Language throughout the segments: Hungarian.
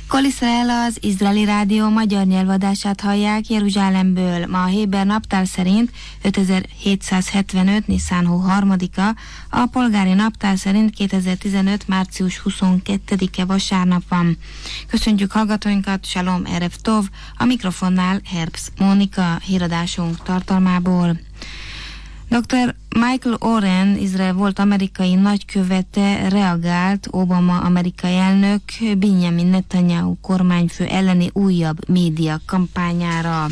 Kol Izrael, az izraeli rádió magyar nyelvadását hallják Jeruzsálemből. Ma a héber naptár szerint 5775. Niszán hó 3-a, a polgári naptár szerint 2015. március 22-e vasárnap van. Köszöntjük hallgatóinkat, Shalom Erev Tov, a mikrofonnál Herbst Mónika, híradásunk tartalmából. Dr. Michael Oren, Izrael volt amerikai nagykövete, reagált Obama amerikai elnök Benjamin Netanyahu kormányfő elleni újabb média kampányára.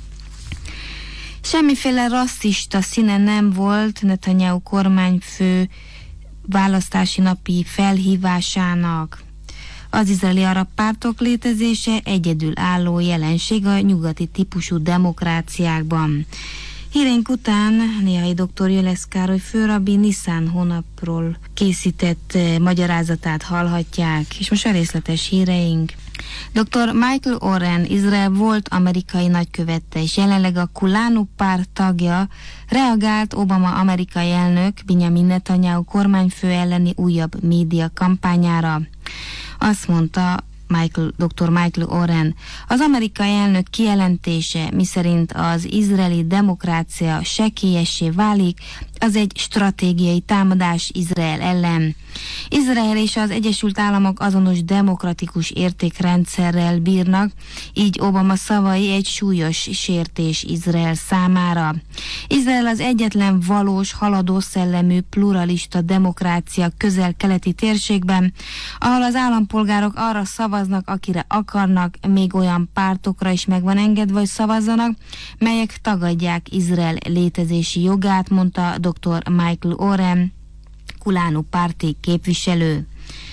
Semmiféle rasszista színe nem volt Netanyahu kormányfő választási napi felhívásának. Az izraeli arab pártok létezése egyedülálló jelenség a nyugati típusú demokráciákban. Híreink után Néhai dr. Jölesz Károly főrabbi Niszán hónapról készített magyarázatát hallhatják, és most a részletes híreink. Dr. Michael Oren, Izrael volt amerikai nagykövete, és jelenleg a Kulanu párt tagja, reagált Obama amerikai elnök Benjamin Netanyahu kormányfő elleni újabb média kampányára. Azt mondta Dr. Michael Oren, az amerikai elnök kijelentése, miszerint az izraeli demokrácia sekélyessé válik, az egy stratégiai támadás Izrael ellen. Izrael és az Egyesült Államok azonos demokratikus értékrendszerrel bírnak, így Obama szavai egy súlyos sértés Izrael számára. Izrael az egyetlen valós, haladó szellemű, pluralista demokrácia közel-keleti térségben, ahol az állampolgárok arra szavaznak, akire akarnak, még olyan pártokra is meg van engedve, hogy szavazzanak, melyek tagadják Izrael létezési jogát, mondta dr. Michael Oren, Kulanu párti képviselő.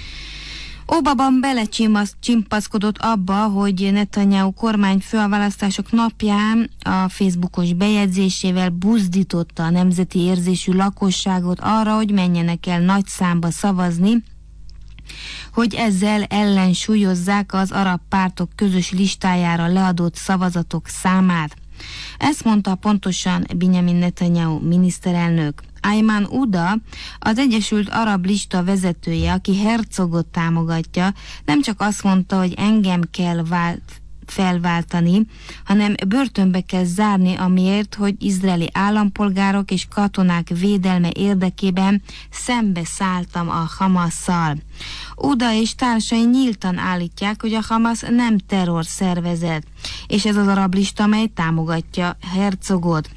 Obama belecsimpaszkodott abba, hogy Netanyahu kormányfő a választások napján a Facebookos bejegyzésével buzdította a nemzeti érzésű lakosságot arra, hogy menjenek el nagy számba szavazni, hogy ezzel ellensúlyozzák az arab pártok közös listájára leadott szavazatok számát. Ezt mondta pontosan Benjamin Netanyahu miniszterelnök. Ayman Uda, az Egyesült Arab Lista vezetője, aki Herzogot támogatja, nem csak azt mondta, hogy engem kell felváltani, hanem börtönbe kell zárni, amiért, hogy izraeli állampolgárok és katonák védelme érdekében szembe szálltam a Hamasszal. Uda és társai nyíltan állítják, hogy a Hamasz nem terrorszervezet, és ez az arab lista, mely támogatja Herzogot.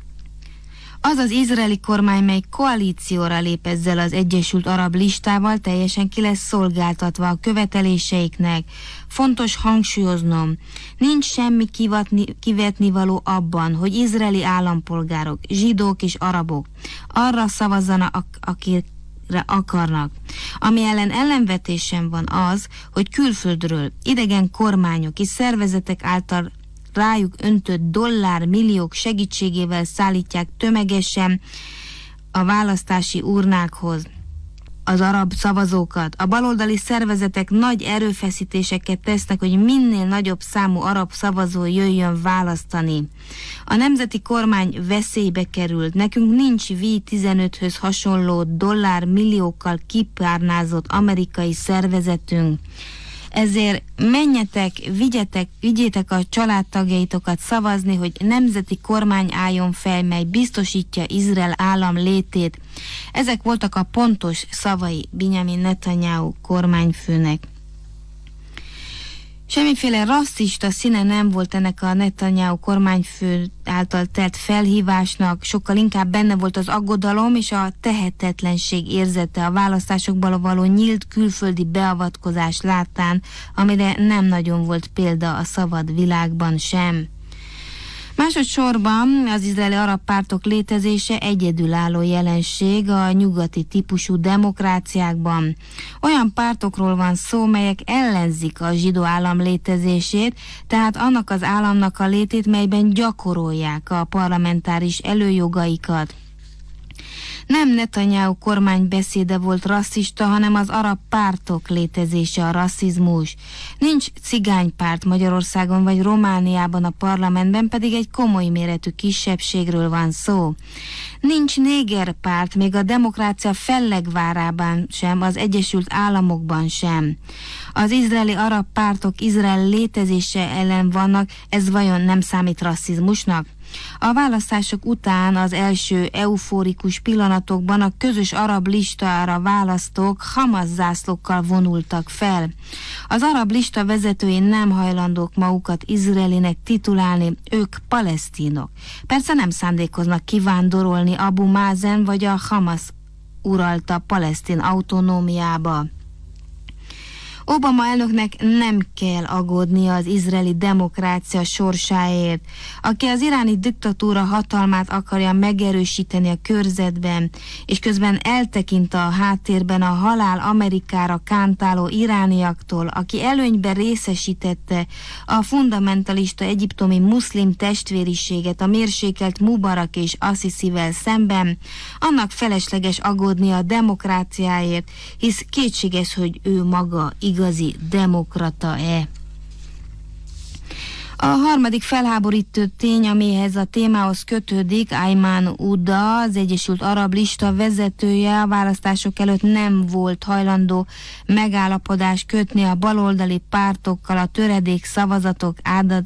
Az az izraeli kormány, mely koalícióra lép ezzel az Egyesült Arab Listával, teljesen ki lesz szolgáltatva a követeléseiknek. Fontos hangsúlyoznom, nincs semmi kivetnivaló abban, hogy izraeli állampolgárok, zsidók és arabok arra szavazzanak, akire akarnak. Ami ellen ellenvetésem van az, hogy külföldről idegen kormányok és szervezetek által rájuk öntött dollármilliók segítségével szállítják tömegesen a választási urnákhoz az arab szavazókat. A baloldali szervezetek nagy erőfeszítéseket tesznek, hogy minél nagyobb számú arab szavazó jöjjön választani. A nemzeti kormány veszélybe került. Nekünk nincs V15-höz hasonló dollármilliókkal kipárnázott amerikai szervezetünk. Ezért menjetek, vigyétek a családtagjaitokat szavazni, hogy nemzeti kormány álljon fel, mely biztosítja Izrael állam létét. Ezek voltak a pontos szavai Benjamin Netanyahu kormányfőnek. Semmiféle rasszista színe nem volt ennek a Netanyahu kormányfő által tett felhívásnak, sokkal inkább benne volt az aggodalom és a tehetetlenség érzete a választásokban való nyílt külföldi beavatkozás láttán, amire nem nagyon volt példa a szabad világban sem. Másodszorban az izraeli arab pártok létezése egyedülálló jelenség a nyugati típusú demokráciákban. Olyan pártokról van szó, melyek ellenzik a zsidó állam létezését, tehát annak az államnak a létét, melyben gyakorolják a parlamentáris előjogaikat. Nem Netanyahu kormány beszéde volt rasszista, hanem az arab pártok létezése a rasszizmus. Nincs cigánypárt Magyarországon vagy Romániában, a parlamentben pedig egy komoly méretű kisebbségről van szó. Nincs négerpárt, még a demokrácia fellegvárában sem, az Egyesült Államokban sem. Az izraeli arab pártok Izrael létezése ellen vannak, ez vajon nem számít rasszizmusnak? A választások után az első eufórikus pillanatokban a közös arab listára választók Hamas zászlókkal vonultak fel. Az arab lista vezetői nem hajlandók magukat izraelinek titulálni, ők palesztinok. Persze nem szándékoznak kivándorolni Abu Mázen vagy a Hamas uralta palesztin autonómiába. Obama elnöknek nem kell aggódnia az izraeli demokrácia sorsáért. Aki az iráni diktatúra hatalmát akarja megerősíteni a körzetben, és közben eltekint a háttérben a halál Amerikára kántáló irániaktól, aki előnyben részesítette a fundamentalista egyiptomi muszlim testvériséget a mérsékelt Mubarak és Assisivel szemben, annak felesleges aggódnia a demokráciáért, hisz kétséges, hogy ő maga igazi demokrata-e. A harmadik felháborító tény, amihez a témához kötődik, Ayman Uda, az Egyesült Arab Lista vezetője, a választások előtt nem volt hajlandó megállapodást kötni a baloldali pártokkal a töredék szavazatok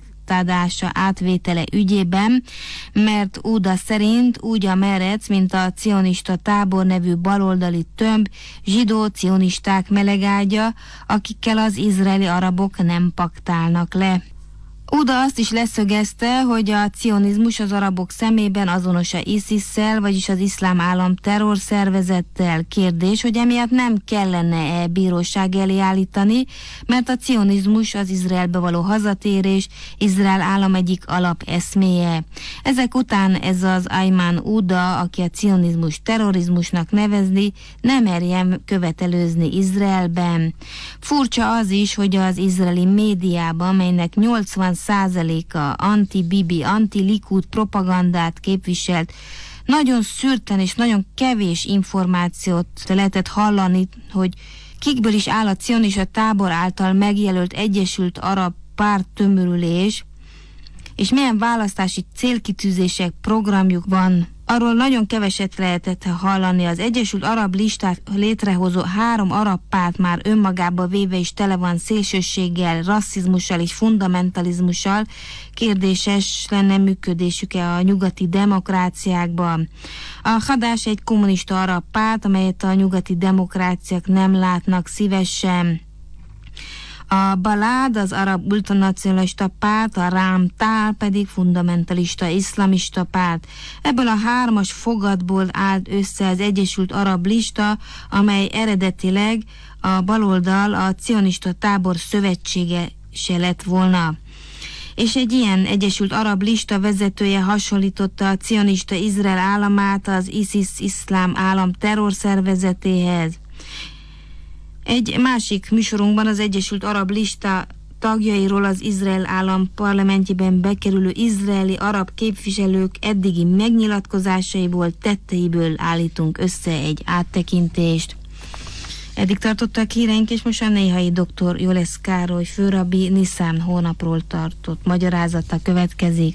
átvétele ügyében, mert Uda szerint úgy a Merec, mint a cionista tábor nevű baloldali tömb zsidó-cionisták melegágya, akikkel az izraeli arabok nem paktálnak le. Uda azt is leszögezte, hogy a cionizmus az arabok szemében azonos a ISIS-szel, vagyis az iszlám állam terrorszervezettel. Kérdés, hogy emiatt nem kellene-e bíróság elé állítani, mert a cionizmus az Izraelbe való hazatérés, Izrael állam egyik alapeszméje. Ezek után ez az Ayman Uda, aki a cionizmus terrorizmusnak nevezni, nem merjen követelőzni Izraelben. Furcsa az is, hogy az izraeli médiában, melynek 80%-a anti-Bibi, anti-Likud propagandát képviselt, nagyon szürten és nagyon kevés információt lehetett hallani, hogy kikből is áll a cionista tábor által megjelölt Egyesült Arab Párt tömörülés, és milyen választási célkitűzések, programjuk van. Arról nagyon keveset lehetett hallani. Az Egyesült Arab Listát létrehozó 3 arab párt már önmagába véve is tele van szélsőséggel, rasszizmussal és fundamentalizmussal. Kérdéses lenne működésük-e a nyugati demokráciákban. A Hadash egy kommunista arab párt, amelyet a nyugati demokráciák nem látnak szívesen. A Balad, az arab ultranacionalista párt, a Ram-Tal pedig fundamentalista iszlamista párt. Ebből a 3 fogatból állt össze az Egyesült Arab Lista, amely eredetileg a baloldal, a cionista tábor szövetsége se lett volna. És egy ilyen Egyesült Arab Lista vezetője hasonlította a cionista Izrael államát az ISIS iszlám állam terrorszervezetéhez. Egy másik műsorunkban az Egyesült Arab Lista tagjairól, az Izrael állam parlamentjében bekerülő izraeli arab képviselők eddigi megnyilatkozásaiból, tetteiből állítunk össze egy áttekintést. Eddig tartottak híreink, és most a néhai dr. Jolesz Károly főrabbi Niszán hónapról tartott magyarázata következik.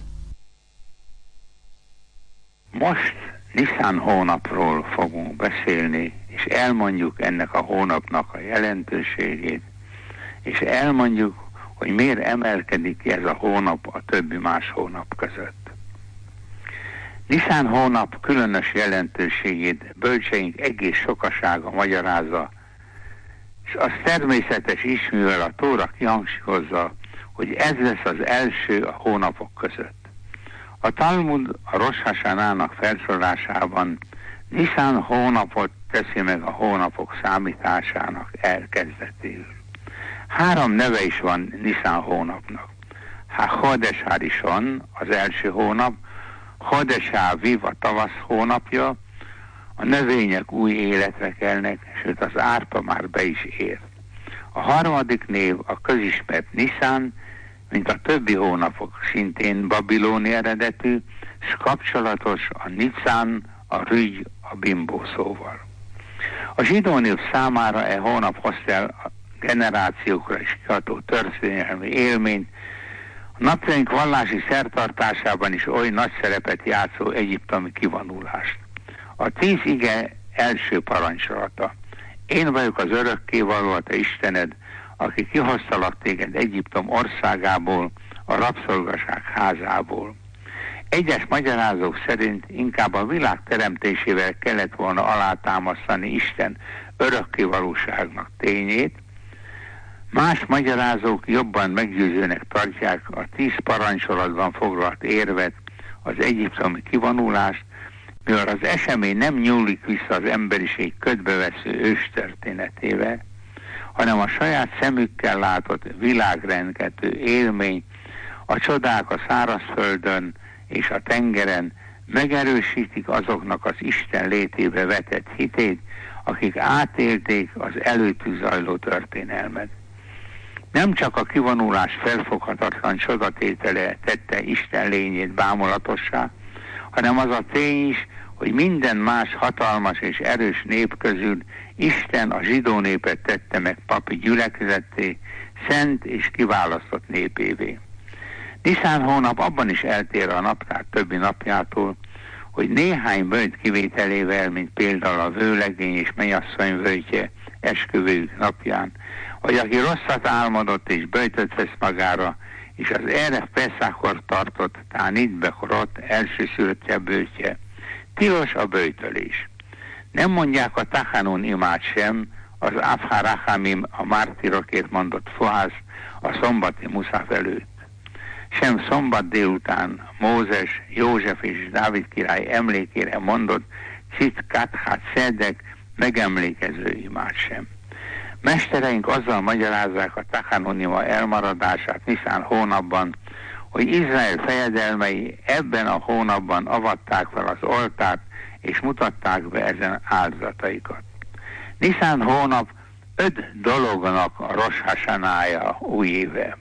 Most Niszán hónapról fogunk beszélni, és elmondjuk ennek a hónapnak a jelentőségét, és elmondjuk, hogy miért emelkedik ki ez a hónap a többi más hónap között. Niszán hónap különös jelentőségét bölcseink egész sokasága magyarázza, és az természetes is, mivel a Tóra kihangsúlyozza, hogy ez lesz az első a hónapok között. A Talmud a Rosh Hashanának felsorolásában Niszán hónapot teszi meg a hónapok számításának elkezdetéül. 3 neve is van Niszán hónapnak. Chodesh HaRishon, az első hónap, Chodesh HaAviv, a tavasz hónapja, a növények új életre kelnek, sőt az árpa már be is ér. A harmadik név a közismert Niszán, mint a többi hónapok, szintén babiloni eredetű, és kapcsolatos a Nicán, a rügy, a bimbó szóval. A zsidó nép számára e hónap hozta el a generációkra is kiható történelmi élményt, a napjaink vallási szertartásában is oly nagy szerepet játszó egyiptomi kivonulást. A 10 ige első parancsolata. Én vagyok az örökkévaló, a te Istened, aki kihoztalak téged Egyiptom országából, a rabszolgaság házából. Egyes magyarázók szerint inkább a világ teremtésével kellett volna alátámasztani Isten örökkévalóságnak tényét, más magyarázók jobban meggyőzőnek tartják a 10 parancsolatban foglalt érvet, az egyiptomi kivonulást, mivel az esemény nem nyúlik vissza az emberiség ködbevesző őstörténetével, hanem a saját szemükkel látott világrendgető élmény, a csodák a szárazföldön és a tengeren megerősítik azoknak az Isten létébe vetett hitét, akik átélték az előttük zajló történelmet. Nem csak a kivonulás felfoghatatlan csodatétele tette Isten lényét bámulatossá, hanem az a tény is, hogy minden más hatalmas és erős nép közül Isten a zsidó népet tette meg papi gyülekezetté, szent és kiválasztott népévé. Niszán hónap abban is eltér a naptár többi napjától, hogy néhány böjt kivételével, mint például a vőlegény és mennyasszony völgye esküvőjük napján, vagy aki rosszat álmodott és böjtöt vesz magára, és az erre Peszákkor tartott Tánitbe korott elsőszülöttje böjtje, tilos a böjtölés. Nem mondják a Tachanun imát sem, az Afharachamim a mártírokért mondott fohász a szombati muszaf előtt. Sem szombat délután Mózes, József és Dávid király emlékére mondott Cit Kathat Szedek megemlékező imát sem. Mestereink azzal magyarázzák a Tachanun ima elmaradását Niszán hónapban, hogy Izrael fejedelmei ebben a hónapban avatták fel az oltárt, és mutatták be ezen áldozataikat. Niszán hónap 5 dolognak a Rosh Hashanája új éve.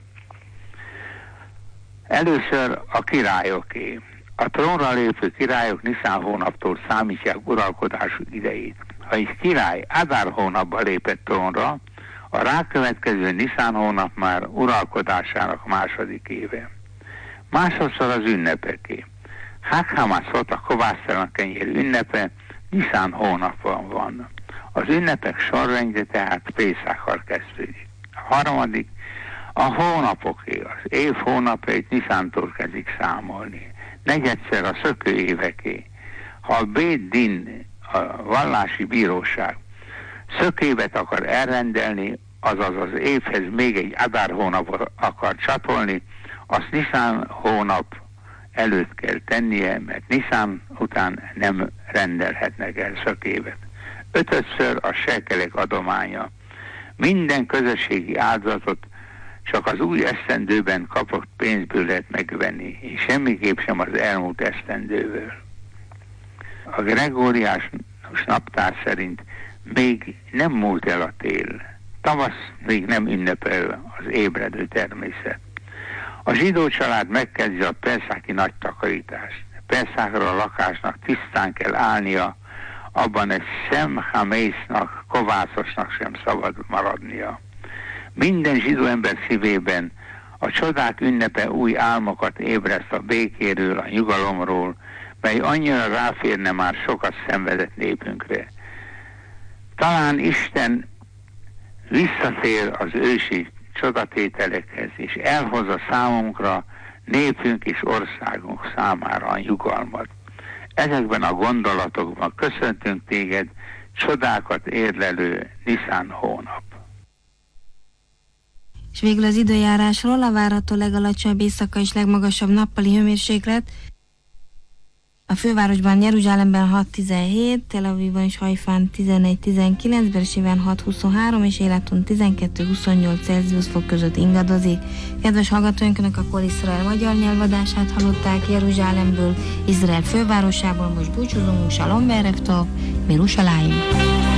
Először a királyoké. A trónra lépő királyok Niszán hónaptól számítják uralkodásuk idejét. Ha egy király Adár hónapban lépett trónra, a rákövetkező Niszán hónap már uralkodásának második éve. Másodszor az ünnepeké. Hag Hamaszot, a kovásztalan kenyér ünnepe Niszán hónapban van. Az ünnepek sorrendje tehát Pészákkal kezdődik. A harmadik a hónapoké, az év hónapjait Niszántól kezdik számolni. Negyedszer a szökő éveké. Ha a Bét Din, a vallási bíróság szökévet akar elrendelni, azaz az évhez még egy Adár hónapot akar csatolni, azt Niszán hónap előtt kell tennie, mert Niszán után nem rendelhetnek el szökévet. Ötödször a sekelek adománya. Minden közösségi áldozatot csak az új esztendőben kapott pénzből lehet megvenni, és semmiképp sem az elmúlt esztendőből. A gregóriás naptár szerint még nem múlt el a tél. Tavasz még nem ünnepel az ébredő természet. A zsidó család megkezdi a perszáki nagy takarítást. Perszákra a lakásnak tisztán kell állnia, abban egy szemhamésznak, kovászosnak sem szabad maradnia. Minden zsidó ember szívében a csodák ünnepe új álmokat ébreszt a békéről, a nyugalomról, mely annyira ráférne már sokat szenvedett népünkre. Talán Isten visszatér az ősi csodatételekhez, és elhozza számunkra, népünk és országunk számára a nyugalmat. Ezekben a gondolatokban köszöntünk téged, csodákat érlelő Niszán hónap. És végül az időjárásról: a várható legalacsonyabb éjszaka és legmagasabb nappali hőmérséklet a fővárosban, Jeruzsálemben 6-17, Tel Avivban és Hajfán 11-19, Bersében 6-23 és Élaton 12-28 Celsius fok között ingadozik. Kedves hallgatóinknak, a Kol Iszrael magyar nyelvadását hallották Jeruzsálemből, Izrael fővárosából. Most búcsúzunk, Shalom Erev Tov, Mirushalayim.